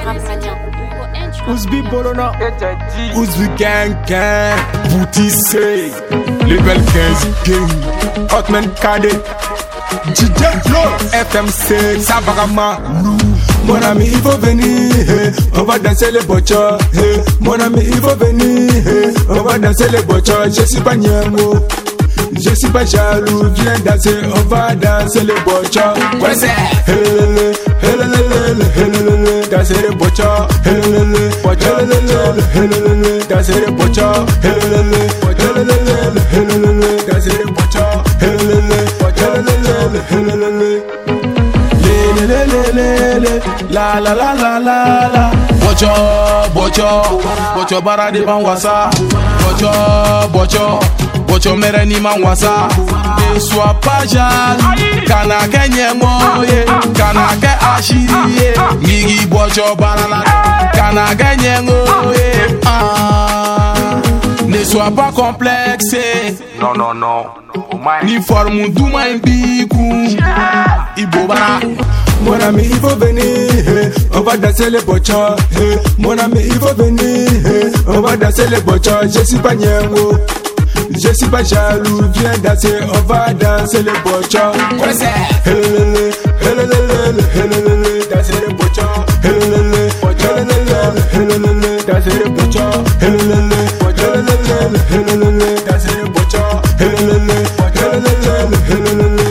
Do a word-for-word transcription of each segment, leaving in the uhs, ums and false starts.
Ouzbi Bolona, Ouzbi Gang Gang, Boutissé, Level quinze Gang, Hotman Cadet, D J Flow, F M C, Savarama, mon ami il faut venir, on va danser les bochos. Mon ami il faut venir, on va danser les bochos. Je suis pas Niamo, je suis pas jaloux, viens danser, on va danser les bochos. Ouais c'est, helele, helele, helele, danser les bochos, helele, helele, helele, danser les bochos, helele, helele, helele, danser les bochos, helele, helele, helele. Le, le, le, le, la la la la la la. Bocho, bocho, bocho bara de banwasa. Bocho, bocho, bocho mere ni manwasa. Ne sois pas jaloux, kana kenye moye, kana ke ashiri, migi bocho banana, kana kenye moye. Ah, ne sois pas complexé. Non non non. Ni forme douma imbiku. Ibobara. Mon ami il faut venir, on va danser les bochos. Mon ami il faut venir, on va danser les bochos. Je suis pas Niamo, je suis pas jaloux, viens danser, on va danser les bochos. Ouais c'est, helele, helele, helele, danser les bochos. Helele, helele, helele, danser les bochos. Helele, helele, helele, danser les bochos. Helele, helele, helele.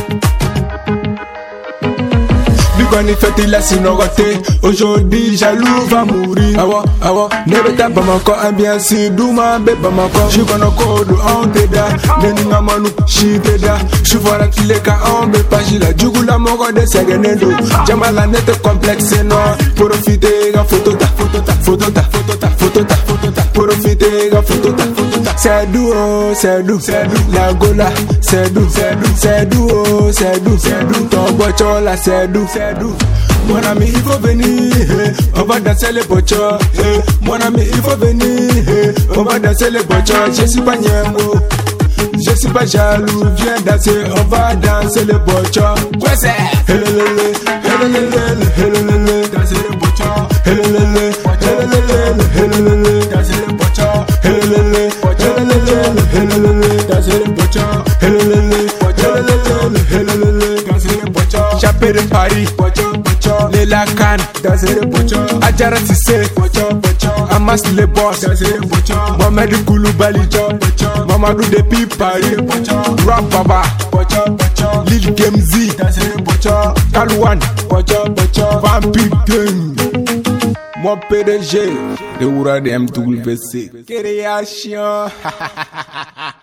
Bigwani fête il a sinoroté. Aujourd'hui jaloux va mourir. Awa awa nebeta bamako ambiance douma be bamako. Jibana kodo on teda neninga manu shiteda. Shufara kileka on be pagila jugula moko de segenendo. Jamala nete complexe no. Profiter ga photo ta photo ta photo ta photo ta photo ta photo ta. Profiter ga photo ta photo ta. C'est doux oh c'est doux c'est doux. La gola c'est doux c'est doux c'est doux oh c'est doux c'est doux. Ton bocho la c'est doux c'est doux. Mon ami il faut venir, on va danser les bochos. Mon ami il faut venir, on va danser les bochos. Je suis pas Niamo, je suis pas jaloux, viens danser, on va danser les bochos. Ouais c'est, helele, helele, helele, danser les bochos. Helele, helele, helele, danser les bochos. Helele, helele, helele, danser les bochos. Helele, helele, helele, danser les bochos. Chapé de Paris, les lacan, danser les bochos. Adjara Sissé, Amas les boss, danser les bochos. Mohamed Koulibaly, Mamadou depuis Paris, Rap Baba, Lil Gemzi, danser les bochos. Kalouane, Vampire Gang, mon P D G, le Oura de M W C. Création.